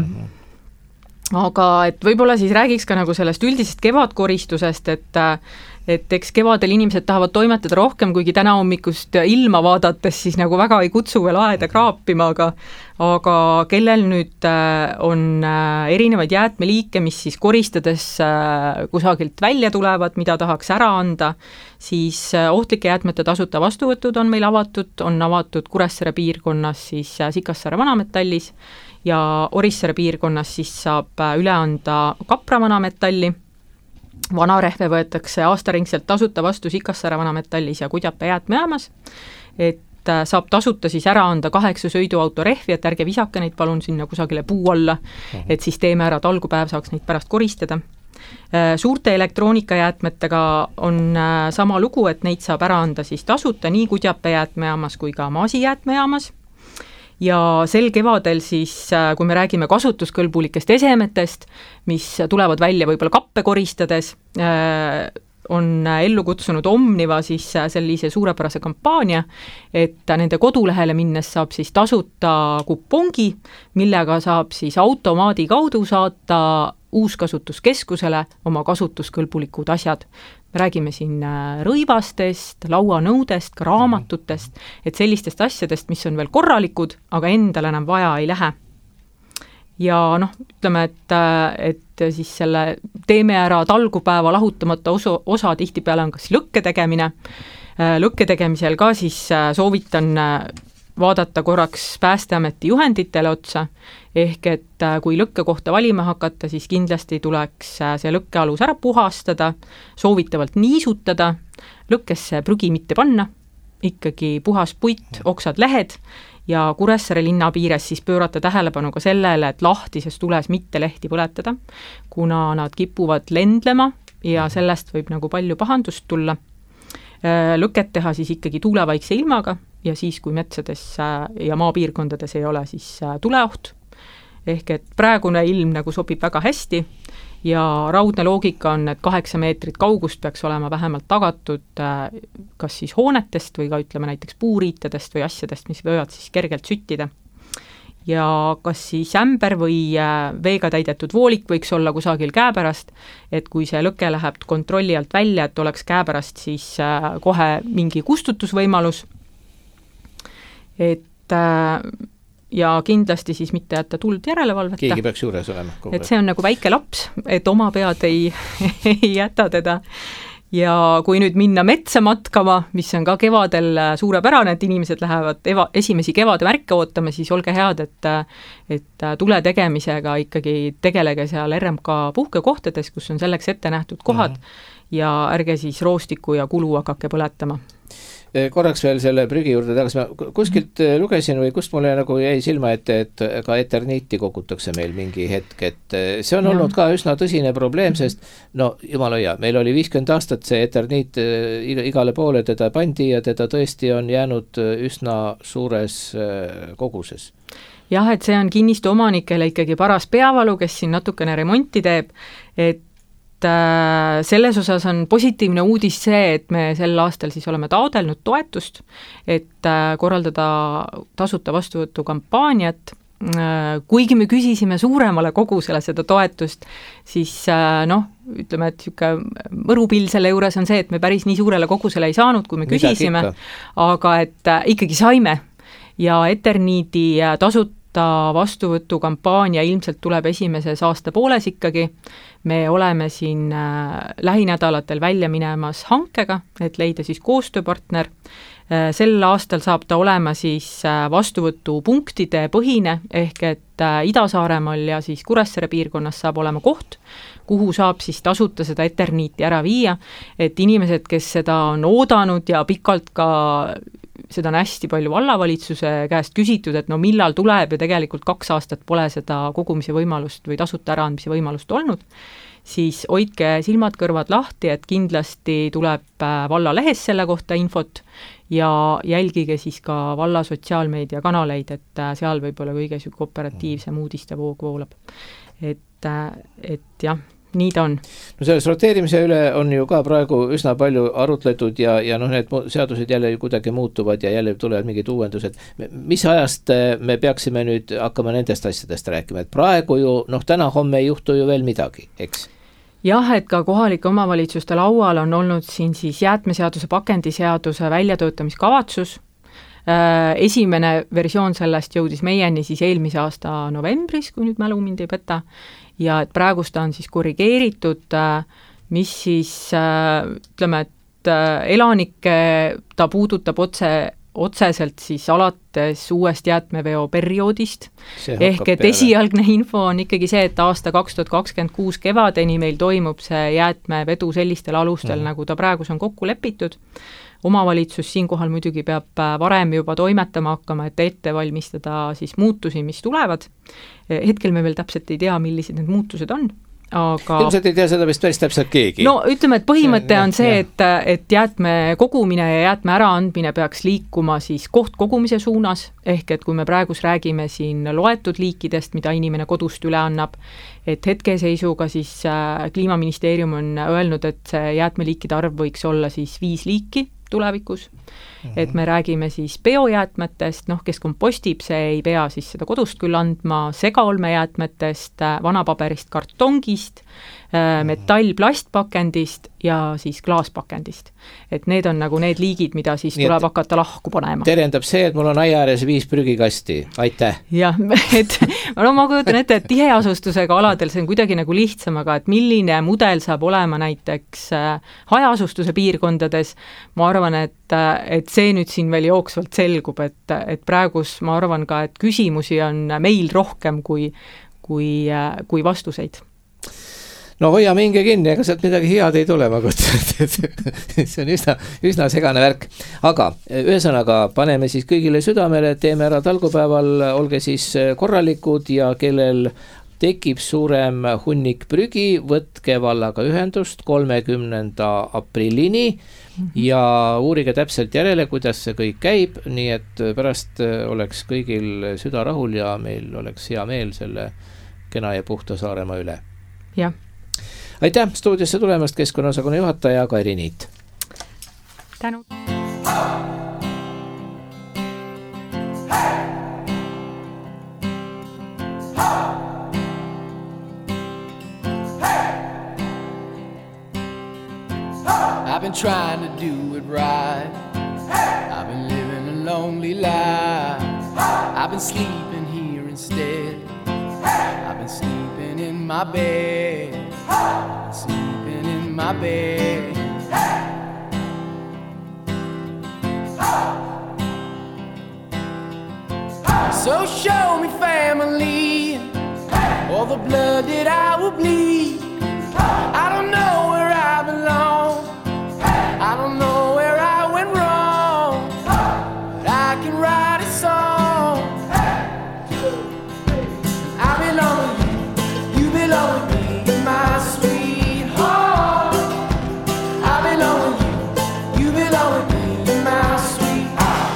Aga et võib-olla siis räägiks ka nagu sellest üldisest kevadkoristusest, et eks kevadel inimesed tahavad toimetada rohkem, kuigi täna hommikust ilma vaadates siis nagu väga ei kutsu veel aeda kraapima, aga kellel nüüd on erinevaid jäätmeliike, mis siis koristades kusagilt välja tulevad, mida tahaks ära anda, siis ohtlike jäätmete tasuta vastuvõtud on meil avatud Kuressaare piirkonnas siis Sikassaare vanametallis ja Orissaare piirkonnas siis saab üle anda Kapra vanametalli. Vanarehve võetakse aastaringselt tasuta vastu Sikassaare vanametallis ja Kudjapa jäätmejaamas, et saab tasuta siis ära anda 8 sõiduauto rehvi, et ärge visake neid palun sinna kusagile puu alla, et siis teeme ära, et algupäev saaks neid pärast koristada. Suurte elektroonikajäätmetega on sama lugu, et neid saab ära anda siis tasuta nii Kudjapa jäätmejaamas kui ka Maasi jäätmejaamas. Ja sel kevadel siis, kui me räägime kasutuskõlbulikest esemetest, mis tulevad välja võib-olla kappe koristades, on ellu kutsunud Omniva siis sellise suurepärase kampaania, et nende kodulehele minnes saab siis tasuta kupongi, millega saab siis automaadi kaudu saata uuskasutuskeskusele oma kasutuskõlbulikud asjad. Me räägime siin rõivastest, lauanõudest, ka raamatutest, et sellistest asjadest, mis on veel korralikud, aga endale enam vaja ei lähe. Ja ütleme, et siis selle teeme ära talgupäeva lahutamata osa tihtipeale on kas lõkke tegemine. Lõkke tegemisel ka siis soovitan vaadata korraks Päästeameti juhenditele otsa, ehk et kui lõkke kohta valima hakata, siis kindlasti tuleks see lõkkealus ära puhastada, soovitavalt niisutada, lõkkesse prügi mitte panna, ikkagi puhas puit, oksad, lehed ja Kuressaare linna piires siis pöörata tähelepanu ka sellele, et lahtises tules mitte lehti põletada, kuna nad kipuvad lendlema ja sellest võib nagu palju pahandust tulla. Lõket teha siis ikkagi tuulevaikse ilmaga ja siis, kui metsades ja maapiirkondades ei ole siis tuleoht. Ehk et praegune ilm nagu sobib väga hästi ja raudne loogika on, et 8 meetrit kaugust peaks olema vähemalt tagatud kas siis hoonetest või ka ütleme näiteks puuriitadest või asjadest, mis võivad siis kergelt süttida. Ja kas siis ämber või veega täidetud voolik võiks olla kusagil käepärast, et kui see lõke läheb kontrolli alt välja, et oleks käepärast siis kohe mingi kustutusvõimalus. Et ja kindlasti siis mitte jätta tuld järelevalveta. Keegi peaks juures olema. Et see on nagu väike laps, et oma pead ei jäta teda. Ja kui nüüd minna metsa matkama, mis on ka kevadel suurepärane, et inimesed lähevad esimesi kevade märke ootama, siis olge head, et tule tegemisega ikkagi tegelege seal RMK puhkekohtades, kus on selleks ette nähtud kohad ja ärge siis roostiku ja kulu hakake põletama. Korraks veel selle prügi juurde tagasi, ma kuskilt lugesin või kust mulle nagu jäi silma, et ka eterniiti kogutakse meil mingi hetk, et see on olnud ka üsna tõsine probleem, sest jumal hoia, meil oli 50 aastat see eterniit igale poole teda pandi ja teda tõesti on jäänud üsna suures koguses. Jah, et see on kinnistu omanikele ikkagi paras peavalu, kes siin natukene remonti teeb, et selles osas on positiivne uudis see, et me sel aastal siis oleme taodelnud toetust, et korraldada tasuta vastuvõtu kampaaniat. Kuigi me küsisime suuremale kogusele seda toetust, siis ütleme, et mõrupill selle juures on see, et me päris nii suurele kogusele ei saanud, kui me küsisime, aga et ikkagi saime ja eterniidi aasta vastuvõtukampaania ilmselt tuleb esimeses aasta pooles ikkagi. Me oleme siin lähinädalatel välja minemas hankega, et leida siis koostööpartner. Sel aastal saab ta olema siis vastuvõtupunktide põhine, ehk et Ida-Saaremaal ja siis Kuressaare piirkonnas saab olema koht, kuhu saab siis tasuta seda Eterniiti ära viia, et inimesed, kes seda on oodanud ja pikalt ka seda on hästi palju vallavalitsuse käest küsitud, et no millal tuleb ja tegelikult 2 aastat pole seda kogumise võimalust või tasuta äraandmise võimalust olnud, siis hoidke silmad-kõrvad lahti, et kindlasti tuleb valla lehes selle kohta infot ja jälgige siis ka valla sotsiaalmeedia kanaleid, et seal võib-olla kõige operatiivsem uudistevoog voolab. Et jah, nii ta on. No selles roteerimise üle on ju ka praegu üsna palju arutletud ja need seadused jälle kuidagi muutuvad ja jälle tulevad mingid uuendused. Mis ajast me peaksime nüüd hakkama nendest asjadest rääkima? Et praegu ju, täna-homme ei juhtu ju veel midagi, eks? Jah, et ka kohalike omavalitsuste laual on olnud siin siis jäätmeseaduse, pakendiseaduse väljatöötamiskavatsus. Esimene versioon sellest jõudis meieni siis eelmise aasta novembris, kui nüüd mälu mind ei peta, ja et praegust on siis korrigeeritud, mis siis ütleme, et elanikke ta puudutab otseselt siis alates uuest jäätmeveo perioodist, ehk et esialgne info on ikkagi see, et aasta 2026 kevadeni meil toimub see jäätmevedu sellistel alustel, nagu ta praegus on kokku lepitud. Omavalitsus siinkohal muidugi peab varem juba toimetama hakkama, et ette valmistada siis muutusi, mis tulevad. Hetkel me veel täpselt ei tea, millised need muutused on. Aga ilmselt ei tea seda vist päris täpselt keegi. No ütleme, et põhimõte on see, et jäätme kogumine ja jäätme äraandmine peaks liikuma siis kohtkogumise suunas, ehk et kui me praegus räägime siin loetud liikidest, mida inimene kodust üle annab, et hetkeseisuga siis Kliimaministeerium on öelnud, et see jäätmeliikide arv võiks olla siis 5 liiki tulevikus, et me räägime siis biojäätmetest, kes kompostib, see ei pea siis seda kodust küll andma, segaolmejäätmetest, vanapaberist, kartongist, metall-plastpakendist ja siis klaaspakendist. Et need on nagu need liigid, mida siis tuleb hakata lahku panema. Terendab see, et mul on aiaääres 5 prügikasti. Aitäh! Jah, et ma kujutan ette, et tiheasustusega aladel see on kuidagi nagu lihtsam, aga et milline mudel saab olema näiteks hajaasustuse piirkondades, ma arvan, et see nüüd siin veel jooksvalt selgub, et praegus ma arvan ka, et küsimusi on meil rohkem kui vastuseid. No hoia minge kinni, ega sealt midagi head ei tule, ma kujutan, see on üsna segane värk. Aga ühesõnaga paneme siis kõigile südamele, teeme ära talgupäeval, olge siis korralikud ja kellel tekib suurem hunnik prügi, võtke vallaga ühendust 30. aprillini ja uurige täpselt järele, kuidas see kõik käib, nii et pärast oleks kõigil süda rahul ja meil oleks hea meel selle kena ja puhta Saaremaa üle. Jah. Aitäh stuudiosse tulemast keskkonnaosakonna juhataja Kairi Niit. Tänu. I've been trying to do it right. I've been living a lonely life. I've been sleeping here instead. I've been sleeping in my bed. I've been sleeping in my bed. So show me family, all the blood that I will bleed. I don't know where I belong. I don't know where I went wrong. But I can write a song. I belong with you, you belong with me, my sweetheart. I belong with you, you belong with me, my sweetheart.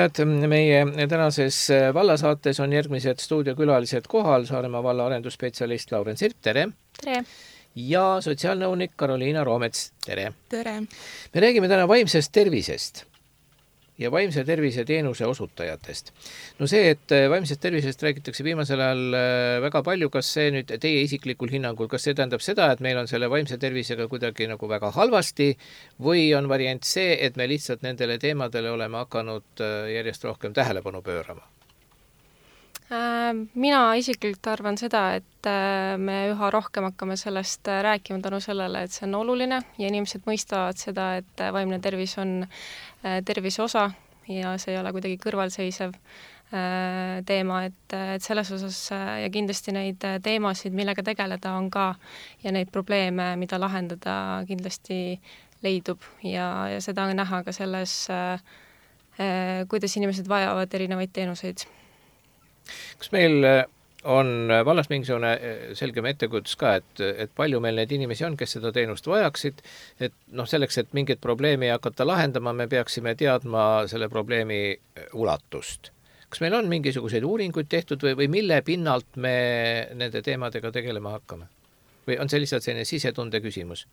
kuulajad, meie tänases vallasaates on järgmised stuudiokülalised kohal, Saaremaa valla arendusspetsialist Lauren Sirp, tere! Tere! Ja sotsiaalnõunik Karoliina Roomets, tere! Tere! Me räägime täna vaimsest tervisest ja vaimse tervise teenuse osutajatest. No see, et vaimsest tervisest räägitakse viimasel ajal väga palju, kas see nüüd teie isiklikul hinnangul, kas see tähendab seda, et meil on selle vaimse tervisega kuidagi nagu väga halvasti või on variant see, et me lihtsalt nendele teemadele oleme hakanud järjest rohkem tähelepanu pöörama? Mina isiklikult arvan seda, et me üha rohkem hakkame sellest rääkima tänu sellele, et see on oluline ja inimesed mõistavad seda, et vaimne tervis on tervise osa ja see ei ole kuidagi kõrvalseisev teema, et selles osas ja kindlasti neid teemasid, millega tegeleda on ka ja neid probleeme, mida lahendada kindlasti leidub ja seda on näha ka selles, kuidas inimesed vajavad erinevaid teenuseid. Kas meil on vallas mingisugune selgem ettekujutus ka, et palju meil neid inimesi on, kes seda teenust vajaksid, et selleks, et mingit probleemi hakata lahendama, me peaksime teadma selle probleemi ulatust. Kas meil on mingisuguseid uuringuid tehtud või mille pinnalt me nende teemadega tegelema hakkame? Või on see lihtsalt selline sisetunde küsimus?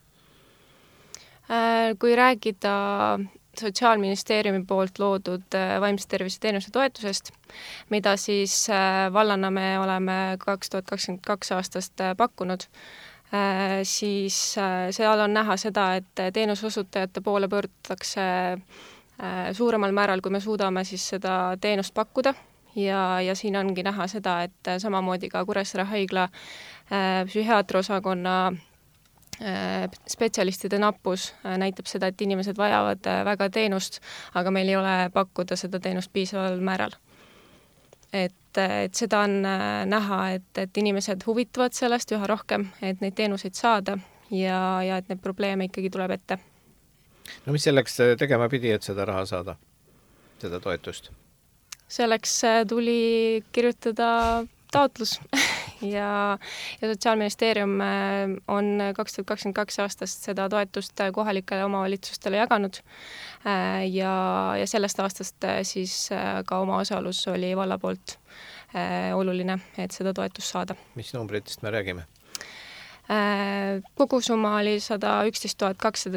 Kui rääkida Sotsiaalministeeriumi poolt loodud vaimse tervise teenuse toetusest, mida siis vallana me oleme 2022 aastast pakkunud, siis seal on näha seda, et teenusosutajate poole pöördutakse suuremal määral, kui me suudame siis seda teenust pakkuda ja siin ongi näha seda, et samamoodi ka Kuressaare haigla psühhiaatriosakonna spetsialistide nappus näitab seda, et inimesed vajavad väga teenust, aga meil ei ole pakkuda seda teenust piisaval määral. Et seda on näha, et inimesed huvituvad sellest üha rohkem, et neid teenuseid saada ja et neid probleeme ikkagi tuleb ette. No mis selleks tegema pidi, et seda raha saada, seda toetust? Selleks tuli kirjutada taotlus ja Sotsiaalministeerium on 2022 aastast seda toetust kohalikele omavalitsustele jaganud ja sellest aastast siis ka oma osalus oli valla poolt oluline, et seda toetust saada. Mis numbritest me räägime? Kogusumma oli 111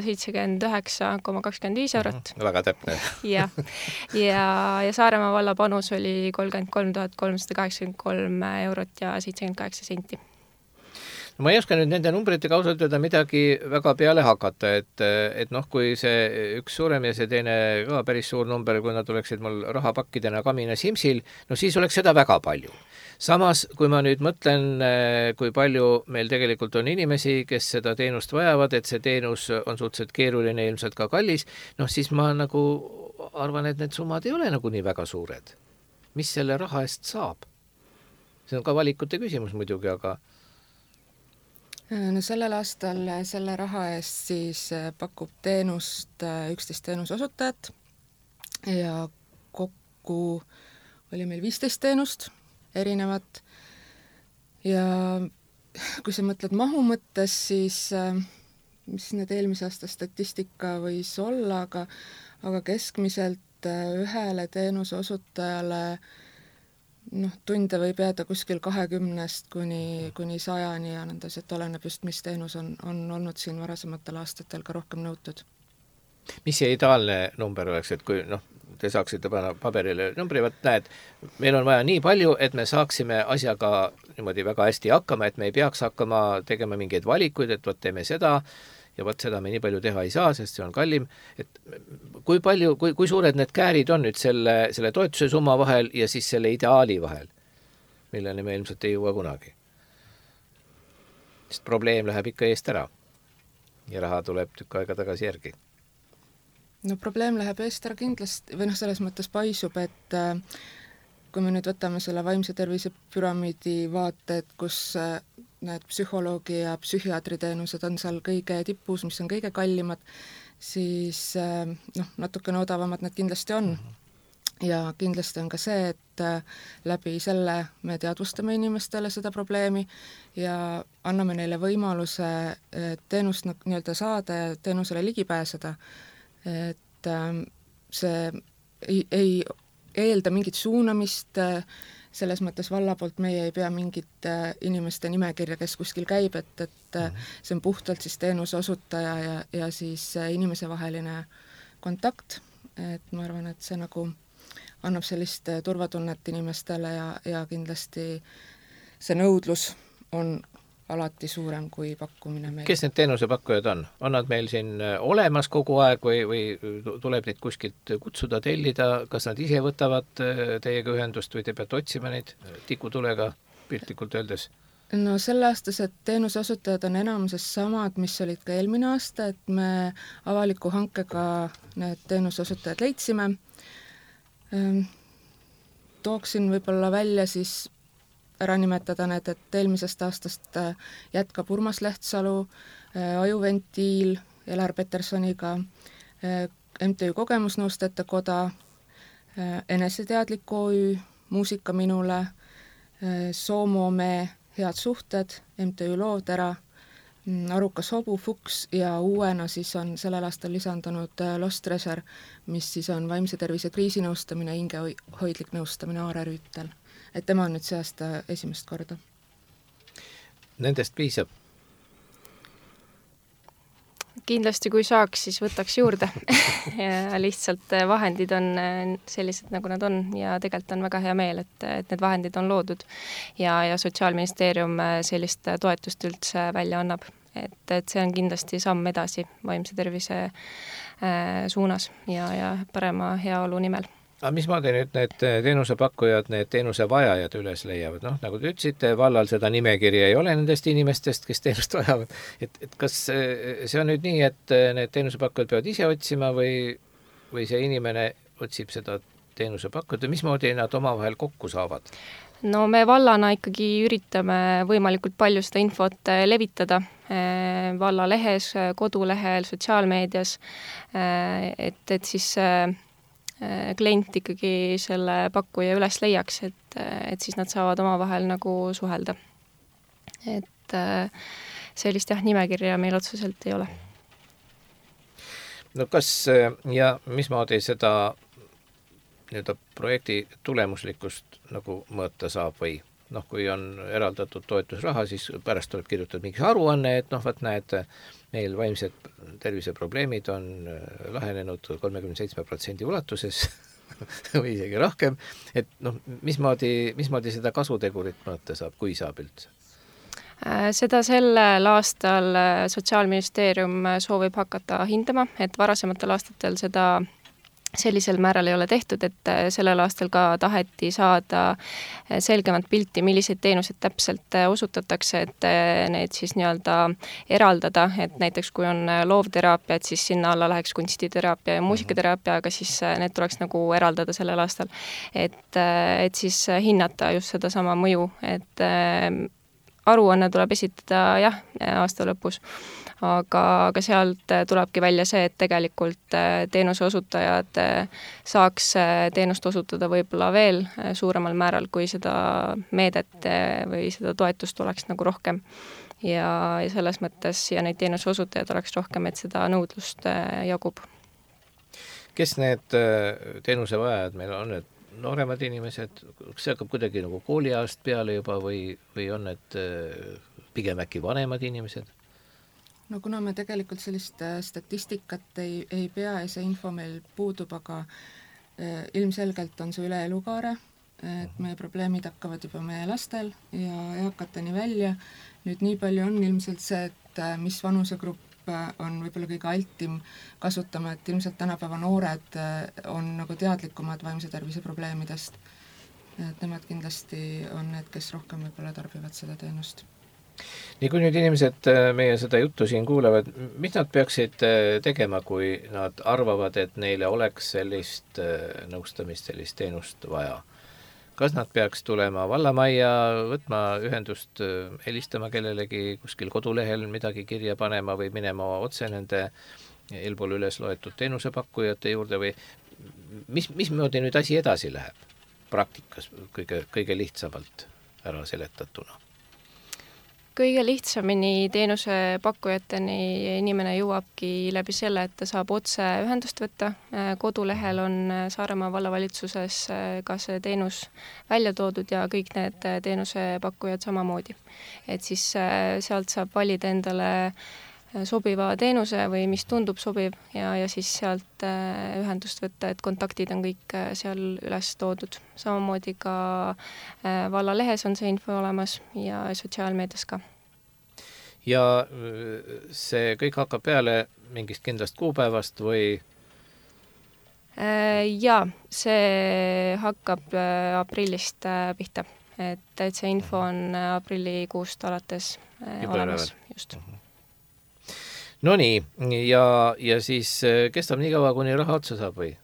279,25 eurot. Väga täpne. ja Saaremaa valla panus oli 33 383 eurot ja 78 senti. No ma ei oska nüüd nende numbritega ausalt öelda midagi väga peale hakata, et kui see üks suurem ja see teine ka päris suur number, kui nad oleksid mul rahapakkidena kamina Simsil, siis oleks seda väga palju. Samas, kui ma nüüd mõtlen, kui palju meil tegelikult on inimesi, kes seda teenust vajavad, et see teenus on suhteliselt keeruline, ilmselt ka kallis, siis ma nagu arvan, et need summad ei ole nagu nii väga suured. Mis selle raha eest saab? See on ka valikute küsimus muidugi, aga No sellel aastal selle raha eest siis pakub teenust 11 teenusosutajat ja kokku oli meil 15 teenust erinevat ja kui sa mõtled mahu mõttes, siis mis need eelmise aasta statistika võis olla, aga keskmiselt ühele teenuseosutajale tunde võib jääda kuskil 20 kuni 100 ja nendes, et oleneb just, mis teenus on olnud siin varasematel aastatel ka rohkem nõutud. Mis see ideaalne number oleks, et kui te saaksite panna paberile numbri, näed, meil on vaja nii palju, et me saaksime asjaga niimoodi väga hästi hakkama, et me ei peaks hakkama tegema mingeid valikuid, et teeme seda ja seda me nii palju teha ei saa, sest see on kallim. Et kui suured need käärid on nüüd selle toetuse summa vahel ja siis selle ideaali vahel, milleni me ilmselt ei jõua kunagi? Sest probleem läheb ikka eest ära ja raha tuleb tükk aega tagasi järgi. No probleem läheb eest ära kindlasti, või selles mõttes paisub, et kui me nüüd võtame selle vaimse tervise püramiidi vaate, et kus need psühholoogi ja psühhiaatri teenused on seal kõige tipus, mis on kõige kallimad, siis natukene odavamad need kindlasti on. Ja kindlasti on ka see, et läbi selle me teadvustame inimestele seda probleemi ja anname neile võimaluse teenust nii-öelda saada ja teenusele ligi pääseda. Et see ei eelda mingit suunamist, selles mõttes valla poolt meie ei pea mingit inimeste nimekirja, kes kuskil käib, et see on puhtalt siis teenuse osutaja ja siis inimese vaheline kontakt, et ma arvan, et see nagu annab sellist turvatunnet inimestele ja kindlasti see nõudlus on alati suurem kui pakkumine meil. Kes need teenusepakkujad on? On nad meil siin olemas kogu aeg või tuleb neid kuskilt kutsuda, tellida, kas nad ise võtavad teiega ühendust või te peate otsima neid tikutulega piltlikult öeldes? No selle aastased teenuseosutajad on enamuses samad, mis olid ka eelmine aasta, et me avaliku hankega need teenuseosutajad leidsime. Tooksin võib-olla välja siis ära nimetada need, et eelmisest aastast jätkab Urmas Lehtsalu, Ajuventiil, Elar Petersoniga, MTÜ Kogemusnõustajate Koda, Eneseteadlik OÜ, Muusika minule, Soomome, Head suhted, MTÜ Loovtera, Arukas Hobu, Fuks ja uuena siis on sellel aastal lisandunud Lost Treasure, mis siis on vaimse tervise kriisinõustamine, hingehoidlik nõustamine Aare Rüütel. Et tema on nüüd see aasta esimest korda. Nendest piisab? Kindlasti kui saaks, siis võtaks juurde. Ja lihtsalt vahendid on sellised, nagu nad on ja tegelikult on väga hea meel, et need vahendid on loodud ja Sotsiaalministeerium sellist toetust üldse välja annab. Et see on kindlasti samm edasi vaimse tervise suunas ja parema heaolu nimel. Aga mismoodi nüüd need teenusepakkujad, need teenusevajajad üles leiavad? Noh, nagu te ütlesite, vallal seda nimekirja ei ole nendest inimestest, kes teenust vajavad. Et kas see on nüüd nii, et need teenusepakkujad peavad ise otsima või see inimene otsib seda teenusepakkujat ja mismoodi nad omavahel kokku saavad? No me vallana ikkagi üritame võimalikult palju seda infot levitada valla lehes, kodulehel, sotsiaalmeedias, et siis klient ikkagi selle pakkuja üles leiaks, et siis nad saavad omavahel nagu suhelda. Et sellist nimekirja meil otseselt ei ole. No kas ja mismoodi seda nii-öelda projekti tulemuslikkust nagu mõõta saab või noh, kui on eraldatud toetusraha, siis pärast tuleb kirjutada mingi aruanne, et noh, näed, meil vaimsed terviseprobleemid on lahenenud 37% ulatuses või isegi rohkem, et noh, mismoodi seda kasutegurit mõõta saab, kui saab üldse? Seda sellel aastal Sotsiaalministeerium soovib hakata hindama, et varasematel aastatel seda sellisel määral ei ole tehtud, et sellel aastal ka taheti saada selgemat pilti, milliseid teenused täpselt osutatakse, et need siis nii-öelda eraldada, et näiteks kui on loovteraapia, et siis sinna alla läheks kunstiteraapia ja muusikateraapia, aga siis need tuleks nagu eraldada sellel aastal. Et siis hinnata just seda sama mõju, et aruanne tuleb esitada aasta lõpus, aga sealt tulebki välja see, et tegelikult teenuse osutajad saaks teenust osutada võib-olla veel suuremal määral, kui seda meedet või seda toetust oleks nagu rohkem. Ja selles mõttes ja neid teenuse osutajad oleks rohkem, et seda nõudlust jagub. Kes need teenusevajajad meil on, et nooremad inimesed, kas see hakkab kuidagi nagu kooliaast peale juba või on need pigem äkki vanemad inimesed? No kuna me tegelikult sellist statistikat ei pea ja see info meil puudub, aga ilmselgelt on see üle elukaare, et meie probleemid hakkavad juba meie lastel ja eakateni välja. Nüüd nii palju on ilmselt see, et mis vanusegrupp on võib-olla kõige altim kasutama, et ilmselt tänapäeva noored on nagu teadlikumad vaimse tervise probleemidest. Et nemad kindlasti on need, kes rohkem võib-olla tarbivad seda teenust. Nii kui nüüd inimesed meie seda juttu siin kuulevad, mis nad peaksid tegema, kui nad arvavad, et neile oleks sellist nõustamist, sellist teenust vaja? Kas nad peaks tulema vallamajja, võtma ühendust, helistama kellelegi kuskil kodulehel midagi kirja panema või minema otse nende eelpool üles loetud teenusepakkujate juurde või mismoodi nüüd asi edasi läheb praktikas kõige lihtsamalt ära seletatuna? kõige lihtsamini teenusepakkujateni inimene jõuabki läbi selle, et ta saab otse ühendust võtta. Kodulehel on Saaremaa vallavalitsuses ka see teenus välja toodud ja kõik need teenusepakkujad samamoodi. Et siis sealt saab valida endale sobiva teenuse või mis tundub sobiv ja siis sealt ühendust võtta, et kontaktid on kõik seal üles toodud. Samamoodi ka vallalehes on see info olemas ja sotsiaalmeedias ka. Ja see kõik hakkab peale mingist kindlast kuupäevast või? Jaa, see hakkab aprillist pihta, et see info on aprillikuust alates olemas. Just. No nii, ja siis kestab nii kaua, kuni raha otsa saab või?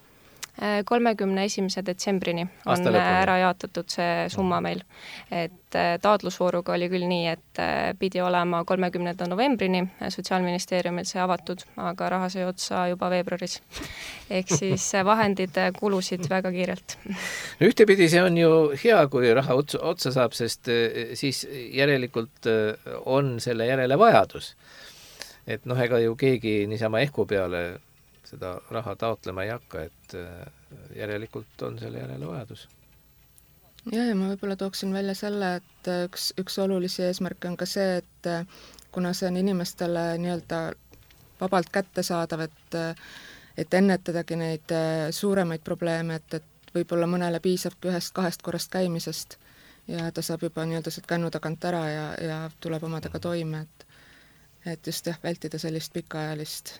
31. detsembrini on ära jaotatud see summa meil. Et taotlusvooruga oli küll nii, et pidi olema 30. novembrini Sotsiaalministeeriumil see avatud, aga raha sai otsa juba veebruaris. Ehk siis vahendid kulusid väga kiirelt. Ühtepidi see on ju hea, kui raha otsa saab, sest siis järelikult on selle järele vajadus. Et ega ju keegi niisama ehku peale seda raha taotlema ei hakka, et järelikult on selle järele vajadus. Ja ma võib-olla tooksin välja selle, et üks olulisi eesmärke on ka see, et kuna see on inimestele nii-öelda vabalt kätte saadav, et ennetadagi neid suuremaid probleeme, et võib-olla mõnele piisabki 1-2 korrast käimisest ja ta saab juba nii-öelda sealt kännu tagant ära ja tuleb omadega toime, et just vältida sellist pikaajalist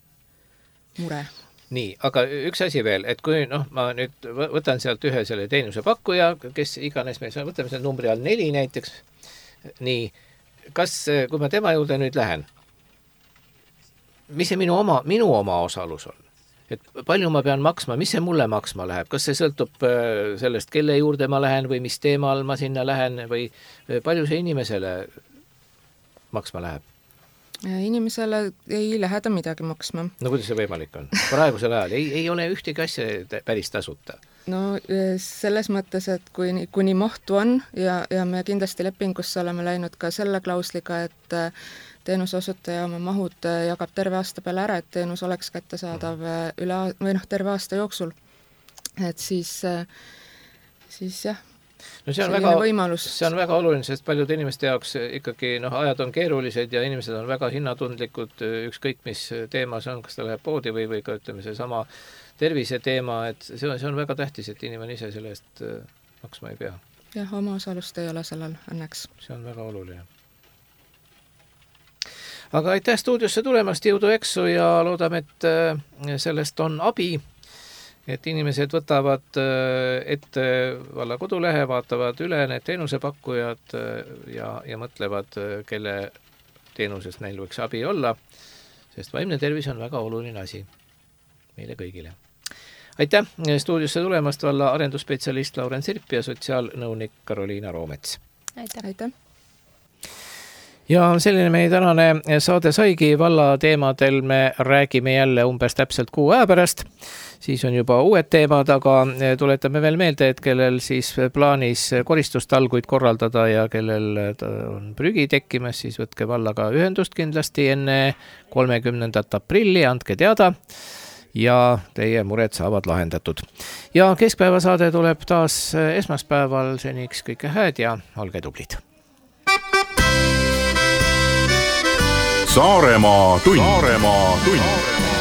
mure. Nii, aga üks asi veel, et kui ma nüüd võtan sealt ühe selle teenusepakkuja, kes iganes meil on, võtame selle numbri all 4 näiteks, nii, kas, kui ma tema juurde nüüd lähen, mis see minu oma osalus on? Et palju ma pean maksma, mis see mulle maksma läheb? Kas see sõltub sellest, kelle juurde ma lähen või mis teemal ma sinna lähen või palju see inimesele maksma läheb? Inimesele ei lähe ta midagi maksma. No kuidas see võimalik on? Praegusel ajal ei ole ühtegi asja päris tasuta. No selles mõttes, et kuni mahtu on ja me kindlasti lepingusse oleme läinud ka selle klausliga, et teenuseosutaja oma mahud jagab terve aasta peale ära, et teenus oleks kättesaadav terve aasta jooksul. Et siis jah, no see on väga oluline, sest paljude inimeste jaoks ikkagi ajad on keerulised ja inimesed on väga hinnatundlikud, ükskõik mis teema see on, kas ta läheb poodi või ka ütleme see sama tervise teema, et see on väga tähtis, et inimene ise selle eest maksma ei pea. Jah, oma osalust ei ole sellel õnneks. See on väga oluline. Aga aitäh stuudiosse tulemast, jõudu eksu ja loodame, et sellest on abi. Et inimesed võtavad ette valla kodulehe, vaatavad üle need teenusepakkujad ja mõtlevad, kelle teenusest neil võiks abi olla, sest vaimne tervis on väga oluline asi meile kõigile. Aitäh stuudiosse tulemast, valla arendusspetsialist Lauren Sirp ja sotsiaalnõunik Karoliina Roomets. Aitäh! Ja selline meie tänane saade saigi, valla teemadel me räägime jälle umbes täpselt 6 aja pärast. Siis on juba uued teemad, aga tuletame veel meelde, et kellel siis plaanis koristustalguid korraldada ja kellel on prügi tekkimas, siis võtke vallaga ühendust kindlasti enne 30. aprilli, andke teada ja teie mured saavad lahendatud. Ja keskpäevasaade tuleb taas esmaspäeval, seniks kõike hääd ja olge tublid. Saaremaa tund.